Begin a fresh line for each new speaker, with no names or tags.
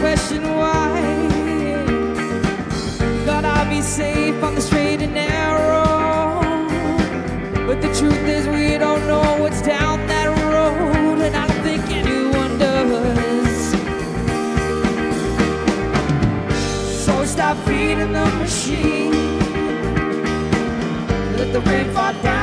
question why. Thought I'd be safe on the straight and narrow, but the truth is we don't know what's down that road, and I don't think anyone does. So stop feeding the machine, let the rain fall down.